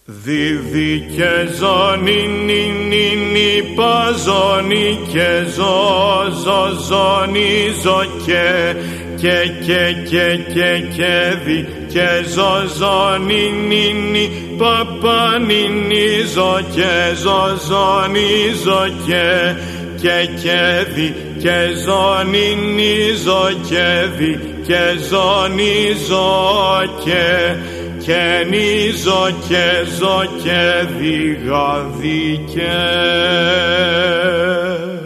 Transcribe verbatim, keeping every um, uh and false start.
Δίδυ και ζώνη, νι, νι, νι, παζώνη και ζω, ζω, ζώνη, ζω και, και, και, και, και, και, δι, και ζω, ζώνη, νι, νι, παπα, νι, νι, ζω και, ζω, ζώνη, ζω και, και, και, δι, και ζώνη, νι, ζω και, δι, και ζώνη, ζω και, και νίζω και ζω και διγαδικέ.